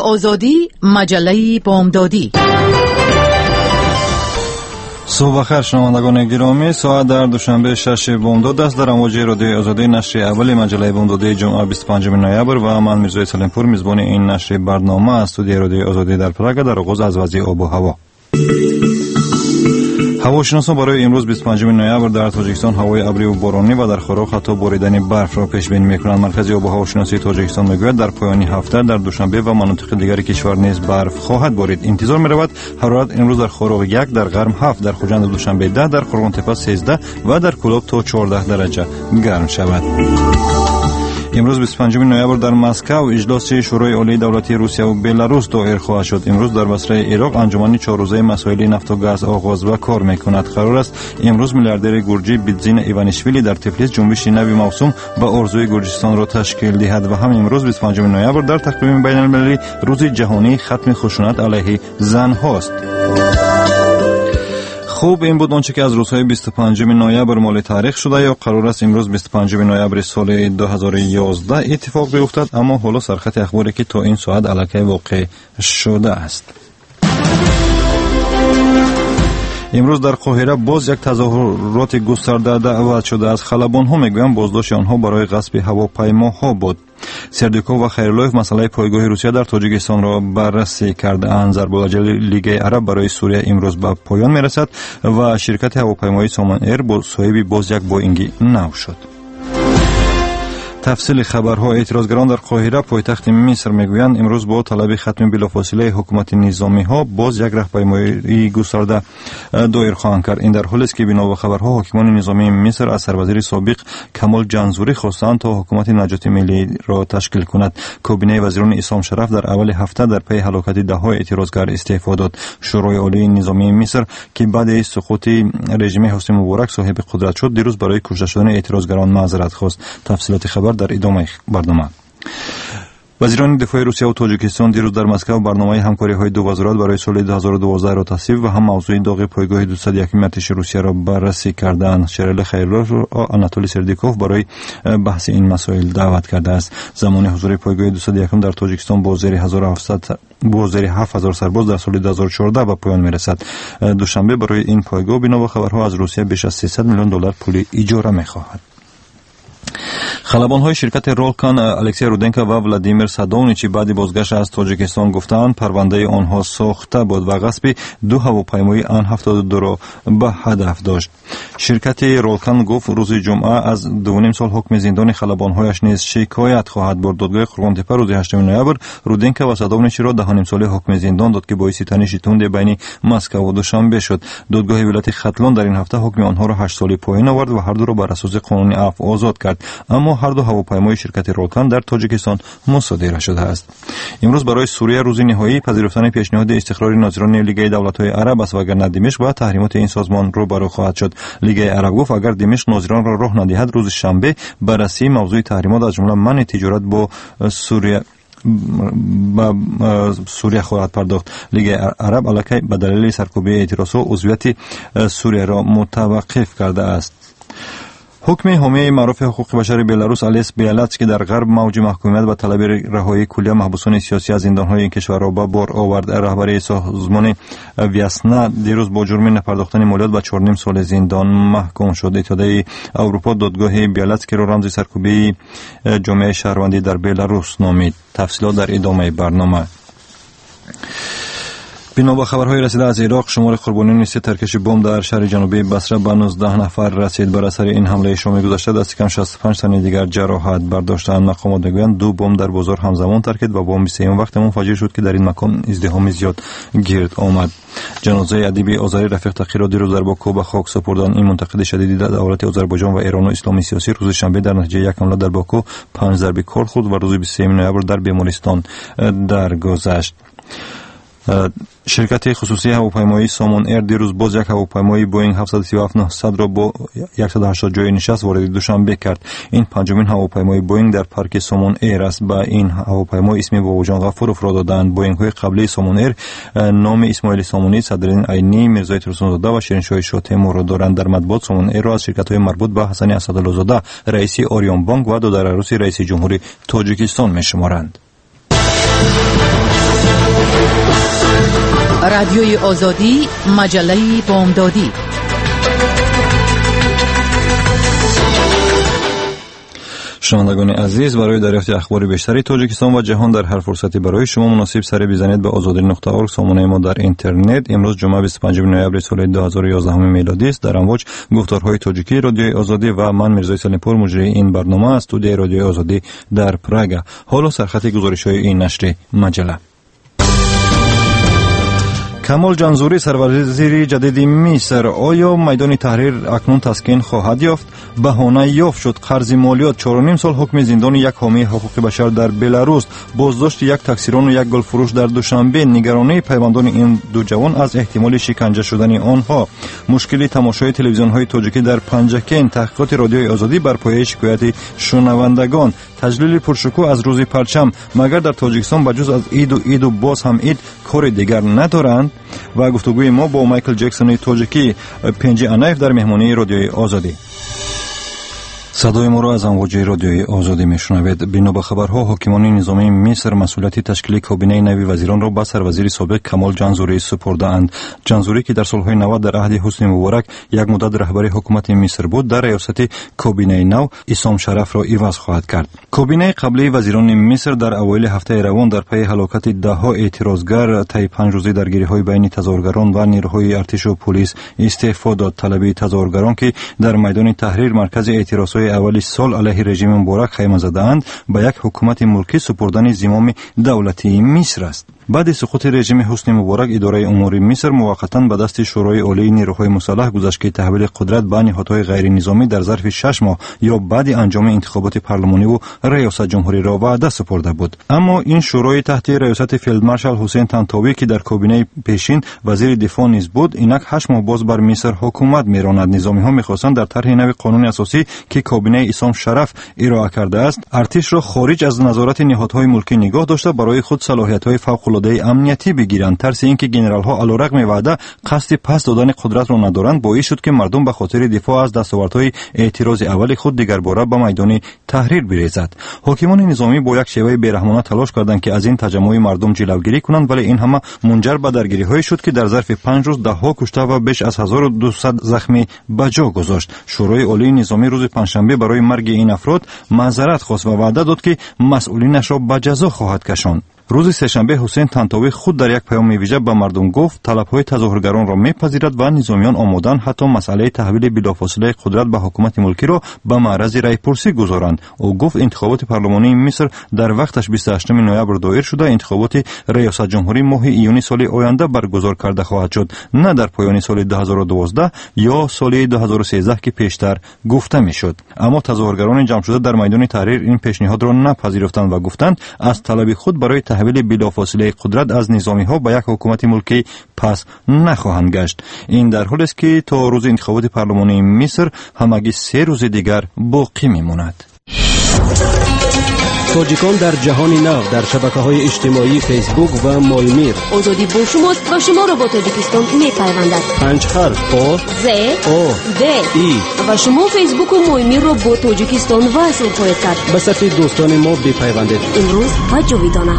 آزادی، مجله بامدادی. صبح بخیر شنوندگان گرامی، ساعت در دوشنبه 6 بامداد است. در امواج رادیوی آزادی نشر اول مجله بامدادی جمعه 25 نوامبر و من میرزا سلیمپور میزبان این نشر برنامه از استودیوی رادیوی آزادی در پراگ. در آغاز از وضع آب و هوا. هواشناسان برای امروز 25 نوامبر در تاجیکستان هوای ابری و بارانی و در خوراک حتی باریدن برف را پیش بینی می‌کنند. مرکز آب و هواشناسی تاجیکستان میگوید در پایان هفته در دوشنبه و مناطق دیگر کشور نیز برف خواهد بارید. انتظار می‌رود حرارت امروز در خوراک 1، در غرم 7، در خوجند دوشنبه 10، در خرغون تپه 13 و در کلوب تا 14 درجه گرم شود. امروز 25 نوامبر در مسکو اجلاس شورای عالی دولتی روسیه و بلاروس دایر خواهد شد. امروز در بصره عراق انجمن 4 روزه مسائل نفت و گاز آغاز و کار میکند. قرار است امروز میلیاردر گورجی بیتزین ایوانیشویلی در تبلیس جنبش نوی موسوم به آرزوی گرجستان را تشکیل دهد و هم امروز 25 نوامبر در تقویم بین المللی روز جهانی ختم خشونت علیه زن هاست. خوب، این بود آنچه که از روزهای 25 نوامبر مال تاریخ شده یا قرار است امروز 25 نوامبر سال 2011 اتفاق بیفتد، اما حالا سرخط اخباری که تا این ساعت الکی واقع شده است. امروز در قاهره باز یک تظاهرات گسترده دعوت شده است. خلبان‌ها میگویند بازداشت آنها برای غصب هواپیماها بود. سردیکوف و خیرلویف مسئله پایگاه روسیه در تاجیکستان را بررسی کرده‌اند. ضرب الاجل لیگ عرب برای سوریه امروز به پایان میرسد و شرکت هواپیمایی سامان ایر با صاحب باز یک بوئینگ نو شد. تفصیل خبرها. اعتراضگران در قاهره پایتخت مصر میگویند امروز با طلب ختم بلافاصله حکومت نظامی ها باز یک راهپیمایی گسترده دایر خواهند کرد. این در حالی است که بنا به خبرها حاکمان نظامی مصر از سروزیر سابق کمال جنزوری خواستند تا حکومت نجات ملی را تشکیل کند. کابینه وزیران اسلام شرف در اول هفته در پی هلاکت ده‌ها اعتراضگر استعفا داد. شورای عالی نظامی مصر که بعد سقوط رژیم حسنی مبارک صاحب قدرت شد دیروز برای کشته شدن اعتراضگران معذرت خواست. تفصیلات خبر در ادامه برنامه. وزیران دفاع روسیه و تاجیکستان دیروز در مسکو برنامه همکاری‌های دو وزارت برای سال 2012 را تصویب و هم موضوع داغ پایگاه 201 ارتش روسیه را بررسی کردند. شریل خیرلوف و آناتولی سردیکوف برای بحث این مسائل دعوت کرده است. زمان حضور پایگاه 201 در تاجیکستان با زیر 7000 سرباز در سال 2014 به پایان میرسد. دوشنبه برای این پایگاه بنا به خبرها از روسیه بیش از 300 میلیون دلار پول اجاره می‌خواهد. خلبان‌های شرکت رولکان الکسی رودنکا و ولادیمیر سادونیچ بعد بازگشت از تاجیکستان گفتند پرونده آنها ساخته بود و غصب 2 هواپیمای آن-72 را به هدف داشت. شرکت رولکان گفت روز جمعه از 2.5 سال حکم زندان خلبان‌هایش نیز شکایت خواهد برد. دادگاه خرغون تپه روز 8 نوامبر رودنکا و سادونیچ را 10.5 سال حکم زندان داد که باعث تنش تند بین مسکو و دوشنبه شد. دادگاه ولایت ختلان در این هفته حکم آنها را 8 سال پایین آورد و هر دو را بر اساس قانونی عفو آزاد کرد، اما هر دو هواپیمای شرکت رولکان در تاجیکستان مصادره شده است. امروز برای سوریه روز نهایی پذیرفتن پیشنهاد استقرار ناظران لیگ دولت‌های عرب است، وگرنه دمشق و تحریمات این سازمان روبرو خواهد شد. لیگ عرب گفت اگر دمشق ناظران را راه ندهد روز شنبه بررسی موضوع تحریمات از جمله منع تجارت با سوریه خواهد پرداخت. لیگ عرب الکی به دلیل سرکوبی اعتراضات عضویت سوریه را متوقف کرده است. حکم حامی معروف حقوق بشر بلاروس الیس بیالاتسکی در غرب موج محکومیت و طلب رهایی کلی محبوسان سیاسی از زندان‌های این کشور را به بار آورد. رهبر سازمان ویاسنا دیروز با جرم نپرداختن مالیات به 4.5 سال زندان محکوم شد. اتحادیه اروپا دادگاه بیالاتسکی را رمز سرکوبی جامعه شهروندی در بلاروس نامید. تفصیلات در ادامه برنامه. بنا به خبرهای رسیده از عراق شمار قربانیان ترکش بمب در شهر جنوبی بصره به 19 نفر رسید. بر اثر این حمله شام گذشته دست کم 65 تن دیگر جراحت برداشتند. مقامات میگویند 2 بمب در بازار همزمان ترکید و بمب سوم وقت منفجر شد که در این مکان ازدحام زیاد گرد آمد. جنازه ادیب آذری رفیق تقی را دیروز در باکو به خاک سپردند. این منتقد شدید دولت آذربایجان و ایران و اسلامی سیاسی روز شنبه در نتیجه یک حمله در باکو 5 ضرب کار خورد و روز 23 نوامبر در بیمارستان درگذشت. شرکت خصوصی هواپیمایی سامان ایر دیروز باز یک هواپیمای بوئینگ 737-900 را با 180 جای نشست وارد دوشنبه کرد. این پنجمین هواپیمای بوئینگ در پارک سامان ایر است. با این هواپیما اسم باباجان غفورов را دادند. بوئینگ های قبلی سامان ایر نام اسماعیل سامونی، صدرالدین عینی، میرزای ترسونزاده و شیرینشاه شاتمو را دارند. در مطبوعات سامان ایر را از شرکت های مربوط به حسن اسدالله زاده رئیس آریان بانک و دادر عروسی رئیس جمهوری تاجیکستان میشمارند. رادیوی آزادی، مجله بامدادی. شنوندگان عزیز، برای دریافت اخبار بیشتری تاجیکستان و جهان در هر فرصتی برای شما مناسب سری بزنید به azadi.org سامانه ما در اینترنت. امروز جمعه 25 نوامبر سال 2011 میلادی است. در امواج گفتارهای تاجیکی رادیوی آزادی و من میرزا سلیمپور مجری این برنامه از استودیوی رادیوی آزادی در پراگ. حالا سرخط گزارش‌های این نشر مجله. کمال جنزوری سروزیر جدید مصر، آیا میدان تحریر اکنون تسکین خواهد یافت؟ بهانه یافت شد قرض مالیات، 4.5 سال حکم زندان یک حامی حقوق بشر در بلاروس، بازداشت یک تاکسیران و یک گلفروش در دوشنبه، نگرانی پیوندان این دو جوان از احتمال شکنجه شدن آنها، مشکلی تماشای تلویزیون‌های تاجیکی در پنجکین، تحقیقات رادیوی آزادی بر پایه شکایت شنوندگان، تجلیل پرشکوه از روز پرچم، مگر در تاجیکستان بجز از عید و باز هم عید کار دیگر ندارند؟ و گفتگوی ما با مایکل جکسون تاجیکی پنجی انایف در مهمانی رادیوی آزادی. صدای ما را از امواج رادیوی آزادی میشنوید. بنا به خبرها، حاکمان نظامی مصر مسئولیت تشکیل کابینه نوی وزیران را به سروزیر سابق کمال جنزوری سپرده‌اند. جنزوری که در سالهای 90 در عهد حسنی مبارک یک مدت رهبری حکومت مصر بود، در ریاست کابینه نو عصام شرف را عوض خواهد کرد. کابینه قبلی وزیران مصر در اوایل هفته روان در پی هلاکت ده‌ها اعتراضگر طی 5 روزه درگیری‌های بین تظاهرگران و نیروهای ارتش و پلیس استعفا داد. طلبی تظاهرگران که در میدان تحریر مرکز اعتراض اولی سال علیه رژیم مبارک خیمه زدند، به یک حکومت ملکی سپردن زمام دولتی مصر است. بعد سقوط رژیم حسنی مبارک، اداره امور مصر موقتا به دست شورای عالی نیروهای مسلح گذاشت که تحویل قدرت به نهادهای غیر نظامی در ظرف 6 ماه یا بعد انجام انتخابات پارلمانی و ریاست جمهوری را وعده سپرده بود. اما این شورای تحت ریاست فیلدمارشال حسین طنطاوی که در کابینه پیشین وزیر دفاع نیز بود، اینک 8 ماه باز بر مصر حکومت میراند. نظامی‌ها می‌خواستند در طرح نوی قانون اساسی که کابینه عصام شرف ارائه کرده است، ارتش را خارج از نظارت نهادهای ملکی نگاه داشته برای خود صلاحیت‌های فوق‌العاده امنیتی بگیرند. ترس این که گنرال‌ها علیرغم وعده قصد پس دادن قدرت را ندارند باعث شد که مردم به خاطر دفاع از دستاوردهای اعتراض اول خود دیگر باره به میدان تحریر بریزد. حاکمان نظامی با یک شیوه بی‌رحمانه تلاش کردند که از این تجمع مردم جلوگیری کنند، ولی این همه منجر به درگیری‌های شد که در ظرف 5 روز ده‌ها کشته و بیش از 1200 زخمی به جا گذاشت. شورای عالی نظامی روز پنجشنبه برای مرگ این افراد معذرت خواست و وعده داد که مسئولینش را به جزا خواهد کشاند. روز سه‌شنبه حسین طنطاوی خود در یک پیام ویژه به مردم گفت طلب‌های تظاهرگران را می‌پذیرد و نظامیان آماده‌اند حتی مسئله تحویل بلافاصله قدرت به حکومت ملکی را به معرض رأی‌پرسی گذارند. او گفت انتخابات پارلمانی مصر در وقتش 28 نوامبر دایر شده، انتخابات ریاست جمهوری ماه ایون سال آینده برگزار کرده خواهد شد، نه در پایان سال 2012 یا سال 2013 که پیشتر گفته می‌شد. اما تظاهرگران جمع شده در میدان تحریر این پیشنهاد را نپذیرفتند و گفتند از طلب خود برای تحویل بلافاصله قدرت از نظامی‌ها به یک حکومت ملکی پس نخواهند گشت. این در حالی است که تا روز انتخابات پارلمانی مصر همگی 3 روز دیگر باقی می‌ماند. تاجیکان در جهان نو در شبکه‌های اجتماعی فیسبوک و مایمیر. آزادی با شماست و شما را با تاجیکستان می‌پیوندد. 5 حرف آ ز او د ای و شما فیسبوک و مایمیر را با تاجیکستان وصل خواهید کرد. به صفحه دوستان ما بپیوندید. امروز و جاویدانه.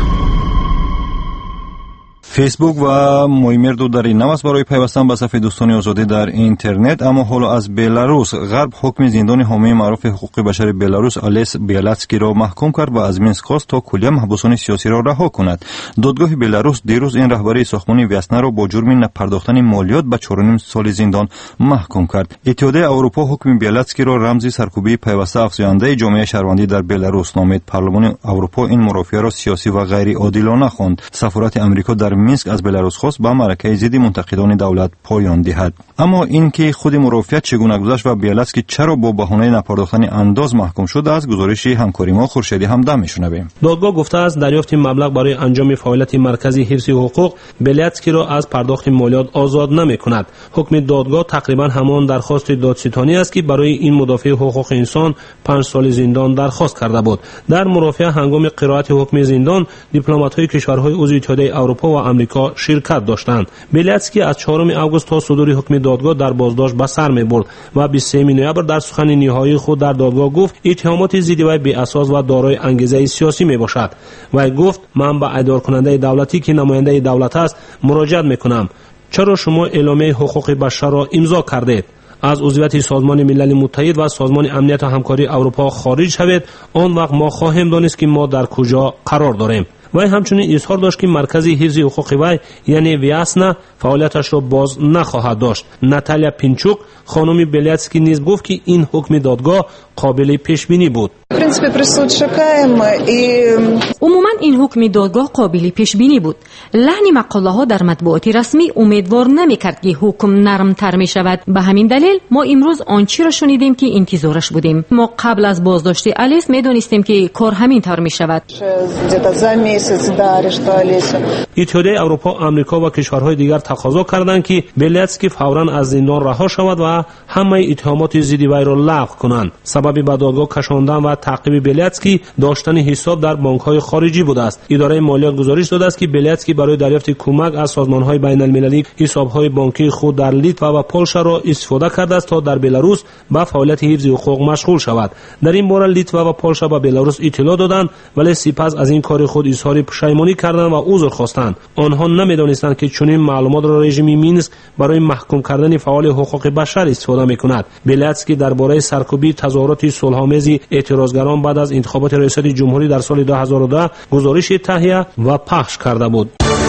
فیسبوک و مایمیر دو در این نو است برای پیوستن به صفحه دوستان آزادی در اینترنت. اما حالا از بلاروس، غرب حکم زندان حامی معروف حقوق بشر بلاروس آلیس بیالاتسکی را محکوم کرد و از مینسک خواست تا کلیه محبوسان سیاسی را رها کند. دادگاه بلاروس دیروز این رهبری ساختمان ویسنا را با جرم نپرداختن مالیات به 4.5 سال زندان محکوم کرد. اتحادیه اروپا حکم بیالاتسکی را رمزی سرکوبی پیوسته افزاینده جامعه شهروندی در بلاروس نامید. پارلمان اروپا این مرافعه را سیاسی و غیر عادلانه خواند. سفارت امریکا در مینسک از بلاروس خواست به معرکه ضد منتقدان دولت پایان دهد. اما اینکه خود مرافعه چگونه گذشت و بیالاتسکی چرا با بهانه نپرداختن انداز محکوم شد، از گزارش همکاری ما خورشیدی همدم میشنویم. دادگاه گفته است دریافت مبلغ برای انجام فعالیت مرکز حفظ حقوق بیالاتسکی را از پرداخت مالیات آزاد نمی‌کند. حکم دادگاه تقریبا همان درخواست دادستانی است که برای این مدافع حقوق انسان 5 سال زندان درخواست کرده بود. در مرافعه هنگام قرائت حکم زندان، دیپلمات‌های کشورهای عضو اتحادیه اروپا و آمریکا شرکت داشتند. بیلیاتسکی از 4 آگوست تا صدور حکم دادگاه در بازداشت به سر می‌برد و 23 نوامبر در سخن نهایی خود در دادگاه گفت اتهامات ضد وی بی اساس و دارای انگیزه سیاسی میباشد. وی گفت من به اداره کننده دولتی که نماینده دولت است مراجعت میکنم. چرا شما اعلامیه حقوق بشر را امضا کردید؟ از عضویت سازمان ملل متحد و سازمان امنیت و همکاری اروپا خارج شوید، آن وقت ما خواهیم دانست که ما در کجا قرار داریم. وی همچنین اظهار داشت که مرکز حفظ حقوق وی یعنی ویاسنا فعالیتش را باز نخواهد داشت. ناتالیا پینچوک خانم بیلیاتسکی نیز گفت که این حکم دادگاه قابل پیش بینی بود. عموما این حکم دادگاه قابل پیش بینی بود. لحن مقاله ها در مطبوعات رسمی امیدوار نمی‌کرد که حکم نرم‌تر می‌شود. به همین دلیل ما امروز آنچه را شنیدیم که انتظارش بودیم. ما قبل از بازداشت الیس می‌دانستیم که کار همین طور می‌شود. اتحادیه اروپا، آمریکا و کشورهای دیگر تقاضا کردند که بیلیاتسکی فوراً از زندان رها شود و همه اتهامات ضد وی را لغو کنند. سبب به دادگاه کشاندن و تعقیب بیلیاتسکی داشتن حساب در بانک‌های خارجی بوده است. اداره مالیات گزارش داده است که بیلیاتسکی برای دریافت کمک از سازمان‌های بین‌المللی حساب‌های بانکی خود در لیتوا و پولشا را استفاده کرده است تا در بلاروس به فعالیت حفظ حقوق مشغول شود. در این باره لیتوا و پولشا به بلاروس اطلاع دادند ولی سپس از این کار خود اظهار پشیمانی کردند و عذر خواستند. آنها نمی‌دانستند که چنین معلومات را رژیم مینسک برای محکوم کردن فعال حقوق بشر استفاده می‌کند. بیلیاتسکی درباره سرکوبی تظاهرات صلح‌آمیز اعتراضگران بعد از انتخابات ریاست جمهوری در سال 2010 گزارش تهیه و پخش کرده بود.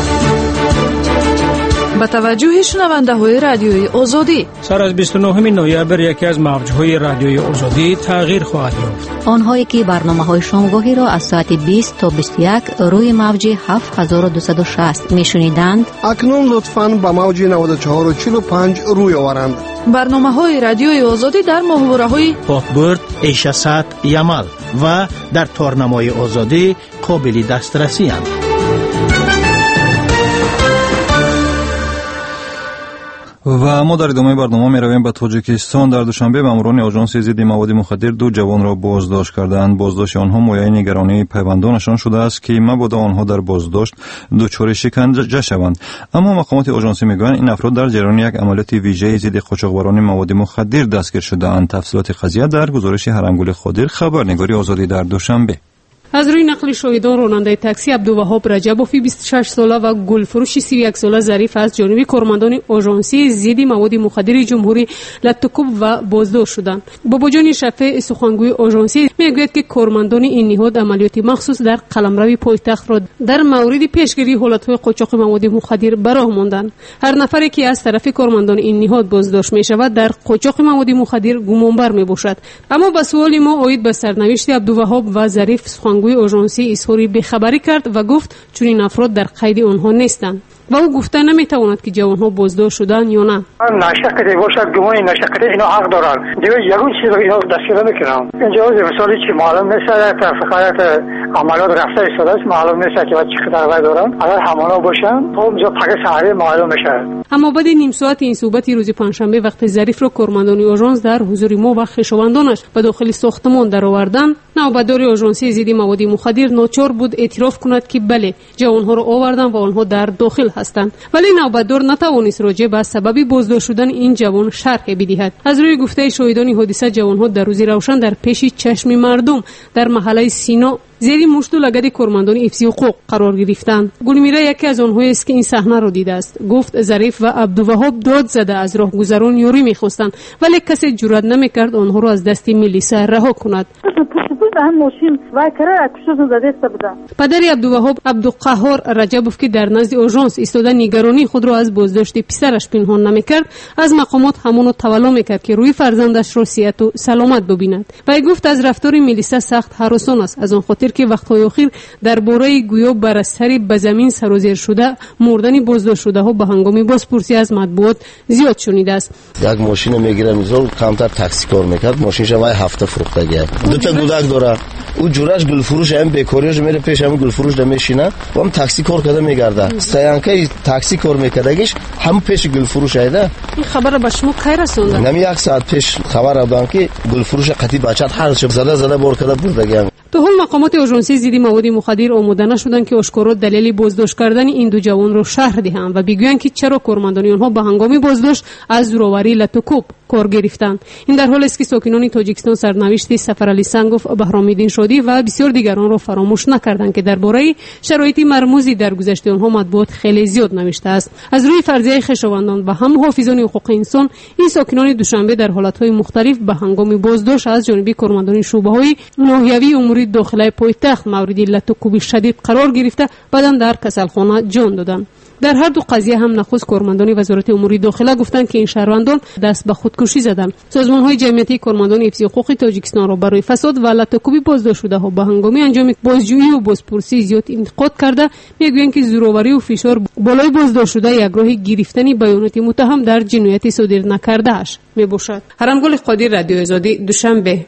با توجه شنونده‌های رادیوی آزادی، سر از 29 نوامبر یکی از موج‌های رادیوی آزادی تغییر خواهد یافت. آنهایی که برنامه‌های شامگاهی را از ساعت 20 تا 21 روی موج 7260 میشنیدند، اکنون لطفاً به موج 94.45 روی آورند. برنامه‌های رادیوی آزادی در محوره‌های پاکبرد، ایشاسات، یمال و در تارنمای آزادی قابل دسترسی اند. و ما در ادامه برنامه می رویم به تاجیکستان. در دوشنبه ماموران آژانس ضد مواد مخدر 2 جوان را بازداشت کردند. بازداشت آنها مویای نگرانی پیوندانشان شده است که مبادا آنها در بازداشت دچار شکنجه شوند. اما مقامات آژانسی میگویند این افراد در جریان یک عملیات ویژه ضد قاچاقبران مواد مخدر دستگیر شده‌اند. تفصیلات قضیه در گزارش هرنگول خادر، خبرنگاری آزادی در دوشنبه. از روی نقل شاهدان راننده تاکسی عبدالوهاب رجبوفی 26 ساله و گلفروش 31 ساله ظریف از جانب کارمندان آژانسی ضد مواد مخدر جمهوری لطکوب و بازداشت شدند. بابا جان شفیع سخنگوی آژانسی میگوید که کارمندان این نهاد عملیات مخصوص در قلمرو پایتخت را در مورد پیشگیری حالت‌های قاچاق مواد مخدر به راه ماندند. هر نفری که از طرف کارمندان این نهاد بازداشت می‌شود در قاچاق مواد مخدر گمانبر میباشد. اما به سوال ما عاید به سرنوشت عبدالوهاب و ظریف سخنگوی آژانسی اظهار بی‌خبری کرد و گفت چون این افراد در قید آنها نیستند و او گفته نمیتواند که جوانها بازداشت شدند یا نه. نشکری باشد گمانی نشکری اینا حق دارند. دیگه یگون چیز رو اینا دستگیر نمیکنم. اینجا مثالی چی معلوم نیست در فقط عملیات رفته ایستاده است، معلوم نیست که چه خطر دارن. اگر همانا باشن خب اینجا پک سحری معلوم میشه. اما بعد نیم ساعت این صحبت روز پنجشنبه وقت ظریف را کارمندان آژانس در حضور ما و خویشاوندانش به داخل ساختمان درآوردن، نوبتدار آژانسی ضد مواد مخدر ناچار بود اعتراف کند که بله جوانها را آوردن و آنها در داخل هستند، ولی نوبتدار نتوانست راجع به سبب بازداشت شدن این جوان شرح بدهد. از روی گفته شاهدان حادثه جوانها در روز روشن در پیش چشم مردم در محله سینا زیر مشت و لگد کارمندان حفظ حقوق قرار گرفتند. گلمیرا یکی از آنهایی است که این صحنه را دیده است. گفت ظریف و عبدالوهاب داد زده از راهگذران یاری می‌خواستند ولی کسی جرئت نمی‌کرد آنها را از دست میلیسا رها کند. پدر عبدالوهاب عبدالقهار رجبوف که در نزد آژانس ایستاده نگرانی خود را از بازداشت پسرش پنهان نمی‌کرد، از مقامات همون تولد می‌کرد که روی فرزندش را صحت و سلامت ببیند. و گفت از رفتار میلیسا سخت هراسان است، از آن خاطر که وقت‌های اخیر درباره گویا بر اثر به زمین سرازیر شده مردن بازداشت شده‌ها به هنگام بازپرسی از مطبوعات زیاد شنیده است. یک ماشین میگیره میذاره کمتر تاکسی کار میکرد، ماشینش وای هفته فروختگی. دو تا کودک داره، او جورش گلفروش هم بیکاریش میره پیش هم گلفروش میشینه و هم تاکسی کار کرده میگرده. سیانکای تاکسی کار میکردگیش هم پیش گلفروش ایده. این خبر به شما کی رسوند؟ نمی یک ساعت پیش خبر دادن که گلفروش قتی بچت هر شب زده بار کرده بردگی. تا حال مقامات آژانسی ضد مواد مخدر آماده نشدند که آشکارا دلیل بازداشت کردن این دو جوان را شرح دهند و بگویند که چرا کارمندان آنها به هنگام بازداشت از زورآوری لطوکوب کار گرفتند. این در حالی است که ساکنان تاجیکستان سرنوشت سفرعلی سنگوف، بهرام‌الدین شادی و بسیار دیگران را فراموش نکردند که درباره شرایط مرموزی در گذشته آنها مطبوعات خیلی زیاد نوشته است. از روی فرضیه خویشاوندان و هم محافظان حقوق انسان، این ساکنان دوشنبه در حالت‌های مختلف به هنگام بازداشت از جانب کارمندان شعبه‌های ناحیوی امور داخلی پایتخت مورد لطوکوب شدید قرار گرفته بعداً در کسلخانه جان دادند. در هر دو قضیه هم نخست کارمندان وزارت امور داخله گفتند که این شهروندان دست به خودکشی زدند. سازمان‌های جمعیتی کارمندان حفظ حقوق تاجیکستان را برای فساد و لطوکوبی بازداشت شده‌ها به هنگام انجام بازجویی و بازپرسی زیاد انتقاد کرده میگویند که زورآوری و فشار بالای بازداشت شده یک راه گرفتن بیانات متهم در جنایت صادر نکرده‌اش میباشد. حرمگل قادر، رادیو آزادی، دوشنبه.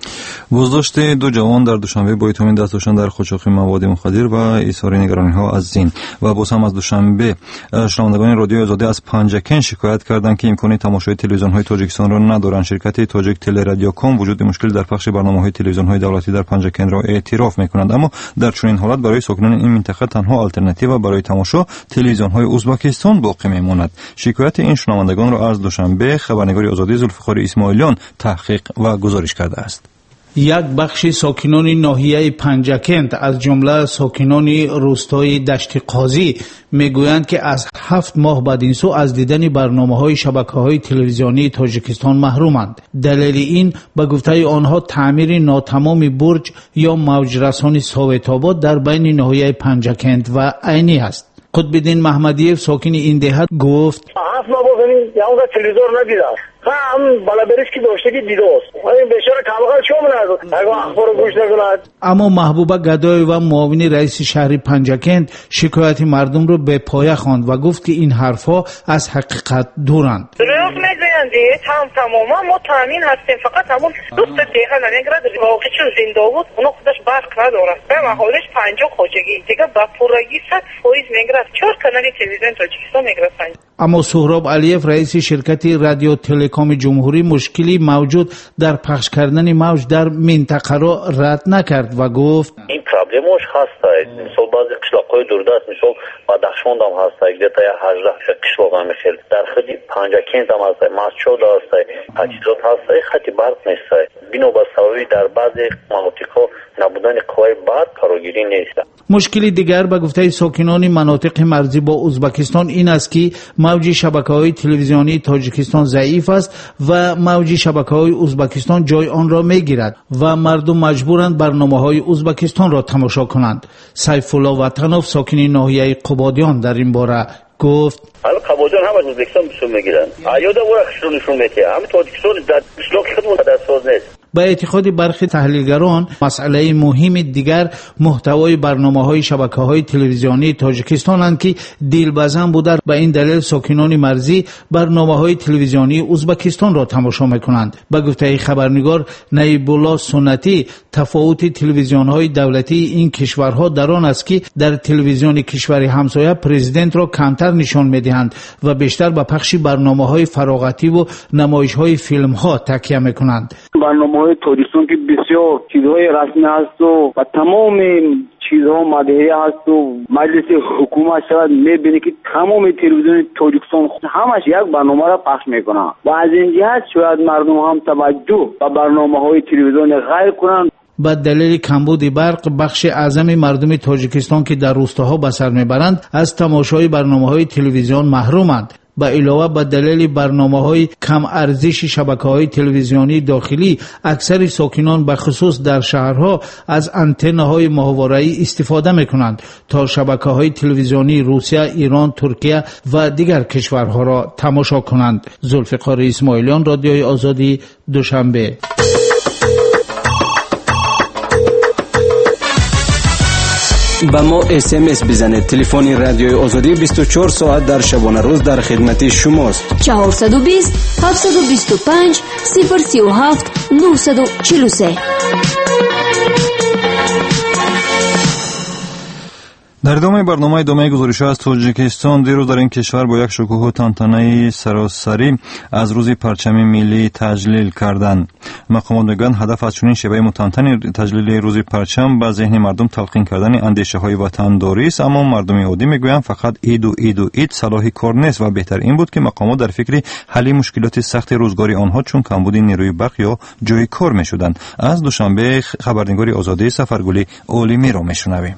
بازداشت دو جوان در دوشنبه با اتهام دست داشتن در قاچاق مواد مخدر و ایثار نگرانی‌ها از زین و باز هم از دوشنبه شنوندگان رادیو آزادی از پنجکن شکایت کردند که امکان تماشای تلویزیون‌های تاجیکستان را ندارند. شرکت تاجیک تلرادیوکام وجود مشکل در پخش برنامه‌های تلویزیون‌های دولتی در پنجکن را اعتراف می‌کنند، اما در چنین حالت برای ساکنان این منطقه تنها آلترناتیو برای تماشا تلویزیون‌های ازبکستان باقی می‌ماند. شکایت این شنوندگان را از دوشنبه خبرنگار آزادی ذوالفقار اسماعیلیان تحقیق و گزارش کرده است. یک بخش ساکنان ناحیه پنجکند از جمله ساکنان روستای دشت قاضی میگویند که از 7 ماه بعد این سو از دیدن برنامه‌های شبکه‌های تلویزیونی تاجیکستان محرومند. دلیل این به گفته آنها تعمیر ناتمام برج یا موج‌رسان ساویت‌آباد در بین ناحیه پنجکند و عینی است. قطب‌الدین محمدیف ساکن این دهات گفت 7 ماه بود یعنی تلویزیون ندیدم. هم بالا بریش که داشته که دیدوست. این بیچاره کاملا چوم نداد. اگه اخبار گوش نکند. اما محبوبه گدای و معاون رئیس شهر پنجکند شکایت مردم رو به پایه خواند و گفت که این حرفا از حقیقت دورند. دروغ میگویند تماما ما تامین هستیم، فقط همون دوست دقیقه نمیگرد واقعی چون زنده بود اونو خودش برق نداره. به محالش 50 خواجگی دیگه با پورایی 100% میگرد. 4 کانال تلویزیون تاجیکستان میگرد. اما سهراب علیف رئیس شرکت رادیو تلکام جمهوری مشکلی موجود در پخش کردن موج در منطقه را رد نکرد و گفت این پرابلمش هست. مثلا بعضی قشلاق‌های دوردست مثلا بدخشان هم هست، دیگه تا 18 قشلاق هم میخیل در خودی پنجکند هم هست، مسجد هست، تجهیزات هست، خطی برق نیست. بنا به سببی در بعضی مناطق نبودن قوای برق کارگیری نیست. مشکلی دیگر به گفته ساکنان مناطق مرزی با ازبکستان این است که موج شبکه‌های تلویزیونی تاجیکستان ضعیف است و موج شبکه‌های ازبکستان جای آن را می‌گیرد و مردم مجبورند برنامه‌های ازبکستان را تماشا کنند. سیف الله وطنوف ساکن ناحیه قبادیان در این باره گفت حالا قبادیان هم از ازبکستان بسون می‌گیرند. ایادا ورا نشون می‌ده. همین تاجیکستان در اسلوک خودمون دستاز نیست. به اعتقاد برخی تحلیلگران مسئله مهم دیگر محتوای برنامه‌های شبکه‌های تلویزیونی تاجیکستانند که دلبزن بوده. به این دلیل ساکنان مرزی برنامه‌های تلویزیونی ازبکستان را تماشا می‌کنند. به گفته خبرنگار نایب الله سنتی تفاوت تلویزیون‌های دولتی این کشورها در آن است که در تلویزیون کشور همسایه پرزیدنت را کمتر نشان می‌دهند و بیشتر به پخش برنامه‌های فراغتی و نمایش‌های فیلم‌ها تکیه می‌کنند. برنامه‌های تاجیکستان که بسیار چیزهای رسمی هست و تمام چیزها مدهیه هست و مجلس حکومت شود میبینی که تمام تلویزیون تاجیکستان همش یک برنامه را پخش میکنن و از این جهت شاید مردم هم توجه به برنامه‌های تلویزیون غیر کنند. با دلیل کمبود برق بخش اعظم مردم تاجیکستان که در روستاها به سر میبرند از تماشای برنامه‌های تلویزیون محرومند. با علاوه به دلیل برنامه‌های کم ارزش شبکه‌های تلویزیونی داخلی اکثر ساکنان به خصوص در شهرها از آنتن‌های ماهواره‌ای استفاده می‌کنند تا شبکه‌های تلویزیونی روسیه، ایران، ترکیه و دیگر کشورها را تماشا کنند. ذوالفقار اسماعیلیان، رادیوی آزادی، دوشنبه. با ما SMS بزنید. تلفن رادیوی آزادی 24 ساعت در شبانه روز در خدمت شماست. 420 725 037 943. در ادامه برنامه گزارش‌ها از تاجیکستان، دیروز در این کشور با یک شکوه و تانتنه سراسری از روز پرچم ملی تجلیل کردند. مقامات میگویند هدف از چنین شیوه متانتن تجلیل روز پرچم به ذهن مردم تلقین کردن اندیشه‌های وطنداری است، اما مردم عادی میگویند فقط عید صلاح کار نیست و بهتر این بود که مقامات در فکر حل مشکلات سخت روزگاری آنها چون کمبود نیروی برق یا جای کار میشدند. از دوشنبه خبرنگار آزادی سفرگلی علیمی را میشنویم.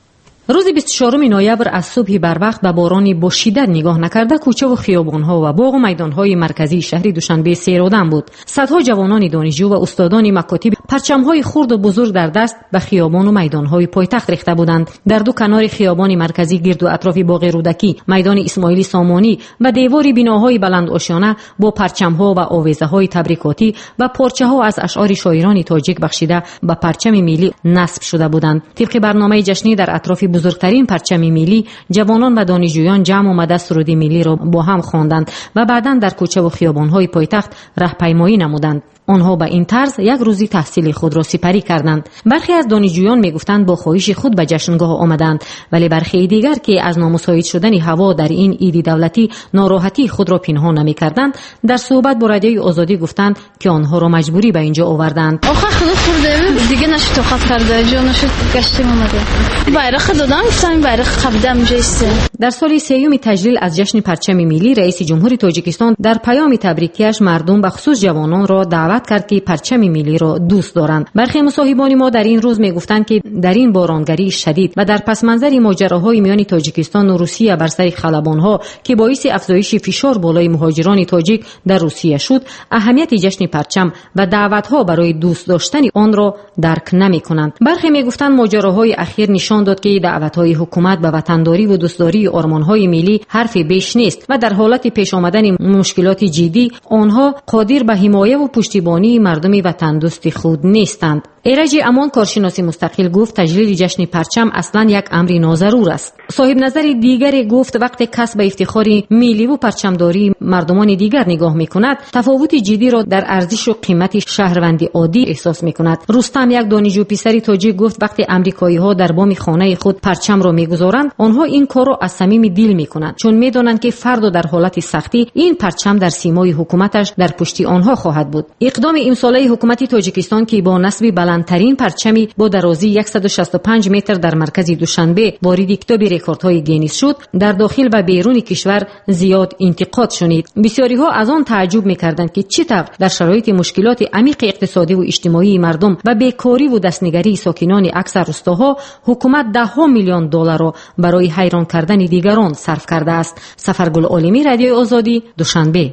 روز 24 نوامبر از صبح بر وقت به بارانی با شدت نگاه نکرده کوچه و خیابان‌ها و باغ و میدان‌های مرکزی شهر دوشنبه سیرودن بود. صدها جوانان دانشجو و استادان مکاتب پرچم‌های خرد و بزرگ در دست به خیابان و میدان‌های پایتخت ریخته بودند. در دو کنار خیابان مرکزی گرد و اطراف باغ رودکی، میدان اسماعیل سامانی و دیوار بناهای بلند آشیانه با پرچم‌ها و آویزه‌های تبریکاتی و پارچه‌ها از اشعار شاعران تاجیک بخشیده به پرچم ملی نصب شده بودند. طبق برنامه جشنی در اطراف بزرگترین پرچم ملی، جوانان و دانشجویان جمع آمده سرود ملی را با هم خواندند و بعداً در کوچه و خیابان‌های پایتخت راهپیمایی نمودند. آنها به این طرز یک روزی تحصیل خود را سپری کردند. برخی از دانشجویان میگفتند با خواهش خود به جشنگاه آمدند، ولی برخی دیگر که از نامساعد شدن هوا در این عید دولتی ناراحتی خود را پنهان نمی‌کردند، در صحبت با رادیوی آزادی گفتند که آنها را مجبوری به اینجا آوردند. آخه خود خوردیم دیگه نشد طاقت کرده جا نشد گشتیم اومده. bayrak دادم گفتم bayrak خبیدم جیسته. در سال سیوم تجلیل از جشن پرچم ملی، رئیس جمهوری تاجیکستان در پیام تبریکیش مردم به خصوص جوانان را دعوت کرد که پرچم ملی را دوست دارند. برخی مصاحبان ما در این روز میگفتند که در این بارانگری شدید و در پس منظر ماجراهای میان تاجیکستان و روسیه بر سر خلبانها که باعث افزایش فشار بالای مهاجران تاجیک در روسیه شد، اهمیت جشن پرچم و دعوتها برای دوست داشتن آن را درک نمی‌کنند. برخی میگفتند ماجراهای اخیر نشان داد که دعوت‌های حکومت به وطنداری و دوستداری آرمان‌های ملی حرف بیش نیست و در حالت پیش آمدن مشکلات جدی آنها قادر به حمایت و پشتیبانی مردم وطن دوست خود نیستند. ایرج امان کارشناس مستقل گفت تجلیل جشن پرچم اصلا یک امر ناضرور است. صاحب نظر دیگری گفت وقتی کس به افتخار ملی و پرچمداری مردمان دیگر نگاه میکند، تفاوت جدی را در ارزش و قیمت شهروندی عادی احساس میکند. رستم، یک دانشجو پسری تاجیک، گفت وقتی امریکایی‌ها در بام خانه خود پرچم را میگذارند، آنها این کار را از صمیم دل میکنند، چون میدانند که فردا در حالت سختی این پرچم در سیمای حکومتش در پشت آنها خواهد بود. اقدام امساله حکومت تاجیکستان که با نصب بلندترین پرچمی با درازی 165 متر در مرکز دوشنبه وارد کتاب رکوردهای گینیس شد، در داخل و بیرون کشور زیاد انتقاد شنید. بسیاری ها از آن تعجب می‌کردند که چطور در شرایط مشکلات عمیق اقتصادی و اجتماعی مردم و بیکاری و دستنگری ساکنان اکثر روستاها حکومت $10 میلیون را برای حیران کردن دیگران صرف کرده است. سفرگل علیمی، رادیوی آزادی، دوشنبه.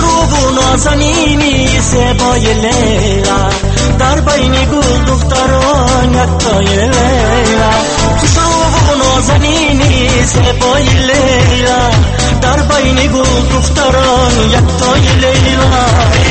در بین گل دختران یکتای لیلا، خوشو و نازنینی سپای لیلا، در بین گل دختران یکتای لیلا.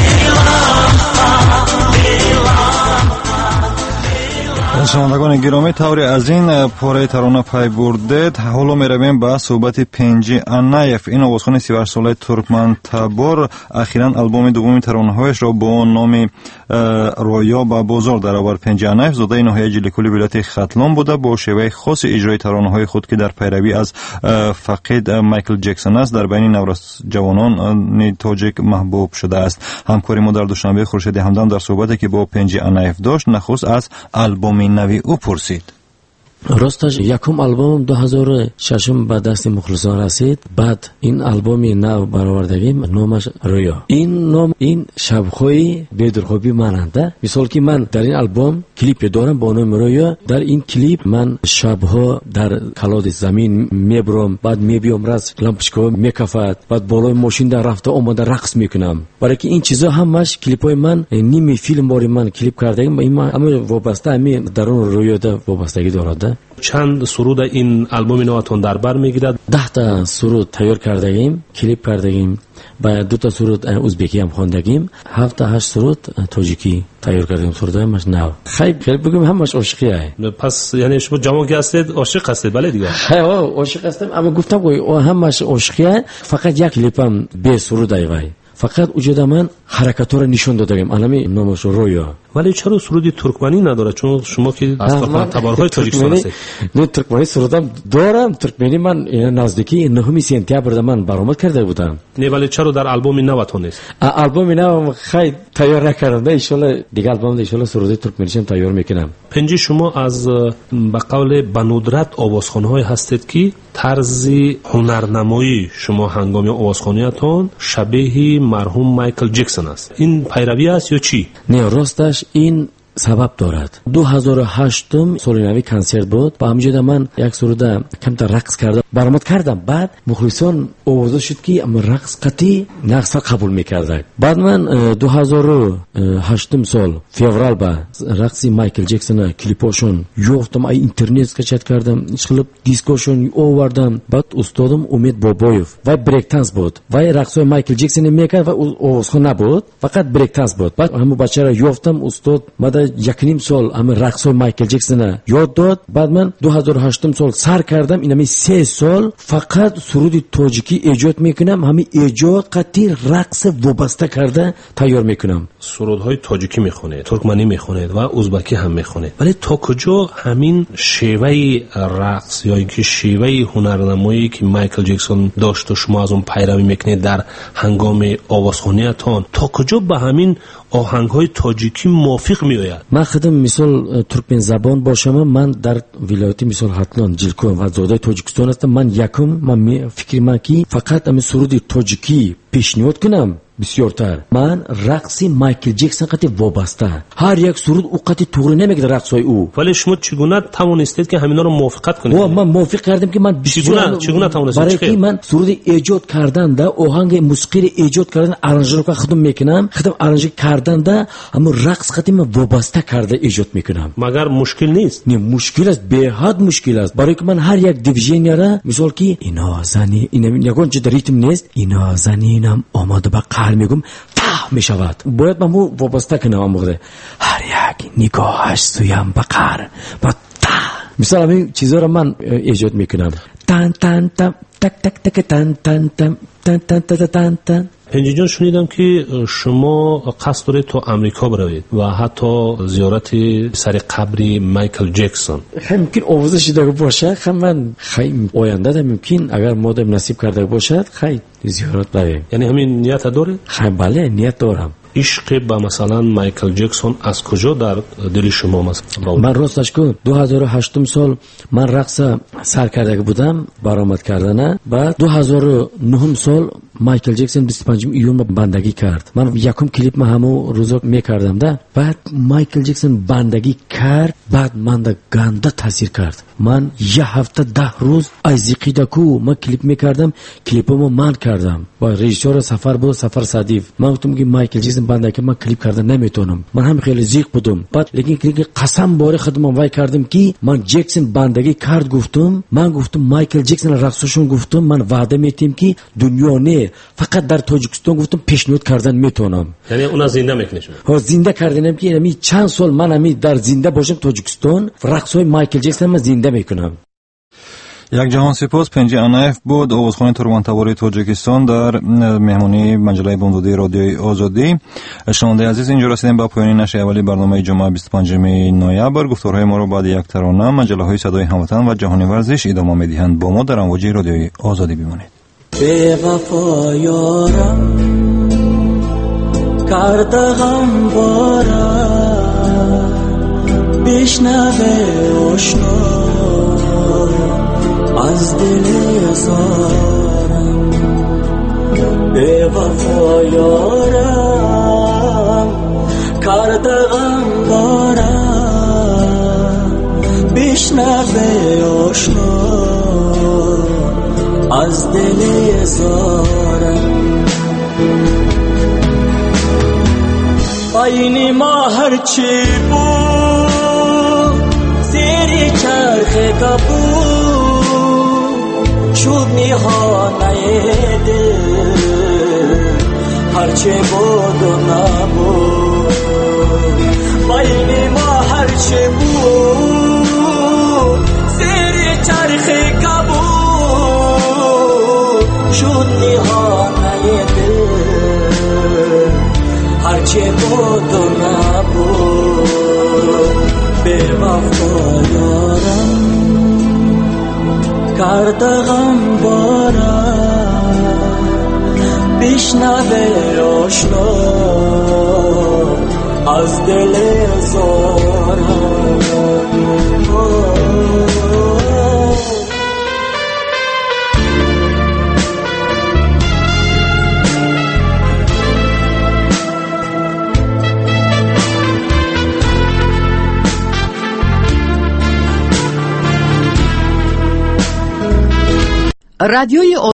شنوندگان گرامی، طور از این پاره ترانه پی برده، حالا میرویم به صحبت پنجی انایف. این آوازخوان 38 ساله ترکمن تبار اخیراً آلبوم دوم ترانه‌هایش را با نام رویا به بازار درآورد. پنجی انایف زاده ناحیه جلیکولی ولایت ختلان بوده. با شیوه خاص اجرای ترانه‌های خود که در پیروی از فقید مایکل جکسون است، در بین نوجوانان تاجیک محبوب شده است. همکاری ما در دوشنبه خورشید همدم در صحبتی که با پنجی انایف داشت، نخست از آلبوم نوی او پرسید. راستش یکم آلبوم 2006 به دست مخلصان رسید. بعد این آلبوم نو برآوردگیم، نامش رویا. این نام این شب‌های بدرخوابی ماننده. مثال که من در این آلبوم کلیپ دارم با نام رویا. در این کلیپ من شب‌ها در کلاد زمین میبرم، بعد میبیام راز لامپشکو میکفد، بعد بالای ماشین در رفته آمده رقص میکنم. برای که این چیزا همش کلیپای من، نیمی فیلم باری من کلیپ کردم. این اما وابسته امی در اون رویا ده وابستگی دارد. چند سرود این آلبوم نوتون در بر میگیرد؟ 10 تا سرود تیار کردیم، کلیپ کردیم، و 2 تا سرود ازبکی هم خواندگیم، 7 تا 8 سرود تاجیکی تیار کردیم. سرودایمش نو. خیلی بگم همش عاشقیه. پس یعنی شما جوان که هستید عاشق هستید؟ بله دیگه. عاشق هستم، اما گفتم همش عاشقیه. فقط یک کلیپم به سرود ایوای. فقط وجود من حرکت‌ها را نشون دادیم. علمی نامش رویا. ولی چرا سرود ترکمنی نداره؟ چون شما که از تبارهای تاجیکستان هستید. نه ترکمنی سرودم دارم. ترکمنی من نزدیکی 9 سپتامبر من برآمد کرده بودم. نه ولی چرا در آلبوم نوتون نیست؟ آلبوم نو خیلی تیار نکردم. ان شاء الله دیگه آلبوم ان شاء الله سرود ترکمنیشم تیار میکنم. پنجی شما از به قول بندرت آوازخوان‌های هستید که طرز هنرنمایی شما هنگام آوازخوانیتون شبیه مرحوم مایکل جکسون است. این پیروی است یا چی؟ نه راستش این سبب دارد. 2008 سال نوی کنسرت بود. با همینجا من یک سروده کمتر رقص کردم. برآمد کردم. بعد مخلصان آوازه شد که اما رقص قطعی نقص قبول میکردن. بعد من 2008 سال فوریه با رقص مایکل جکسون کلیپاشون یافتم. ای اینترنت کچت کردم. اشغال دیسکوشون آوردم. بعد استادم امید بابایوف و بریک دنس بود. و رقصای مایکل جکسون میکرد و آوازخوان نبود. فقط بریک دنس بود. بعد همون بچه را یافتم. استاد بعد یک نیم سال همه رقصای مایکل جکسون یاد داد. بعد من 2008 سال سر کردم. این همین 3 سال فقط سرود تاجیکی ایجاد میکنم. همین ایجاد قطعی رقص وابسته کرده تیار میکنم. سرودهای تاجیکی میخونید، ترکمنی میخونید و ازبکی هم میخونید. ولی تا کجا همین شیوه رقص یا اینکه شیوه هنرنمایی که مایکل جکسون داشت و شما از اون پیروی میکنید در هنگام آوازخوانیتون، تا کجا به همین آهنگ‌های تاجیکی موافق میآید؟ من خودم مثال ترکمن زبان باشم. من در ولایت مثال حتلان جلکو و زاده تاجیکستان هستم. من یکم من فکر من کی فقط همین سرود تاجیکی پیشنهاد کنم بسیارتر. من رقص مایکل جکسون قطعی وابسته. هر یک سرود او قطعی توری نمیگه رقصای او. ولی شما چگونه توانستید که همینا رو موافقت کنید؟ من موافق کردم که من چگونه توانستید؟ برای که من سرود ایجاد کردن ده آهنگ موسیقی ایجاد کردن آرنج رو خودم میکنم. خودم آرنج کردن ده اما رقص قطعی من وابسته کرده ایجاد میکنم. مگر مشکل نیست؟ نه مشکل است، به حد مشکل است. برای که من هر یک دیویژن را مثال کی اینا زنی این یگان چه ریتم نیست. اینا زنینم آماده به میگم میشود. باید من وابسته کنم. موقع هر یک نگاهش سویم بقر با مثلا همین چیزا رو من ایجاد میکنم. تن تن تن تک تک تک تن تن تن تن تن تن تن تن. پنجی جان شنیدم که شما قصد دارید تا امریکا بروید و حتی زیارت سر قبر مایکل جکسون. ممکن آوازه شده باشه. من خیلی آینده ده ممکن اگر مادم نصیب کرده باشد خیلی زیارت برویم. یعنی همین نیت داره؟ خیلی بله نیت دارم. عشق به مثلا مایکل جکسون از کجا در دل شما مثلا؟ من راستش که 2008 سال من رقص سر کرده بودم برآمد کردن. بعد 2009 سال مایکل جکسون 25 ایون بندگی کرد. من یکم کلیپ ما همو روزا میکردم ده. بعد مایکل جکسون بندگی کرد. بعد من ده گنده تاثیر کرد. من یه هفته 10 روز از قیدکو من کلیپ میکردم. کلیپمو من کردم با رژیسور سفر بود، سفر صدیف. من گفتم که مایکل جکسون بندگی من کلیپ کردن نمیتونم. من هم خیلی زیق بودم. بعد لیکن کلیپ قسم باره خودم وای کردم که من جکسون بندگی کرد. گفتم من گفتم مایکل جکسون رقصشون گفتم من وعده میتیم که دنیا نه فقط در تاجیکستان گفتم پیشنهاد کردن میتونم. یعنی اون زنده میکنه شما؟ زنده کردنم که یعنی چند سال من همی در زنده باشم تاجیکستان رقصای مایکل جکسون من زنده میکنم. یک جهان سپاس. پنجی انایف بود آوازخوان ترکمن‌تباری تاجیکستان در مهمانی مجله بامدادی رادیوی آزادی. شنونده عزیز اینجا رسیدیم به پایان نشر اولی برنامه جمعه 25 نوامبر. گفتارهای ما رو بعد یک ترانه مجله‌های صدای هموطن و جهانی ورزش ادامه می‌دهند. با ما در امواج رادیوی آزادی بمانید. به وفا یارم کرده غم بارم بشنوه آشنا از دل زارم. به وفا یارم کرده غم بارم بشنوه آشنا از دل زارم. بین ما هرچی بود زیر چرخ بود شد میخانه دل هرچی بود و نبود. بین ما هرچی بود زیر چرخ بود شد میخانه دل هرچه بود و نبود به وفا یارم کرده غم بارم بشنوه آشنا از دل زارم رادیوی